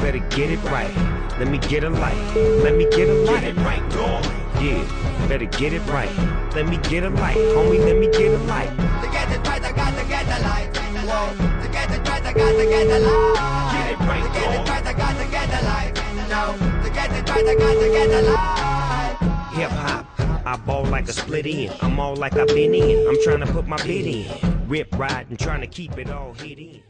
better get it right. Let me get a light. Let me get a light. Get it right, dog. Yeah, better get it right. Let me get a light, homie. Let me get a light. To get it right, I got to get the light. Whoa. To get it right, I got to get the light. Get it right, To get it dog. right, I got to get the light. No. To get it right, I got to get the light. Hip hop, I ball like a split end. I'm all like I've been in. I'm trying to put my bid in. Rip, ride, and trying to keep it all hid in.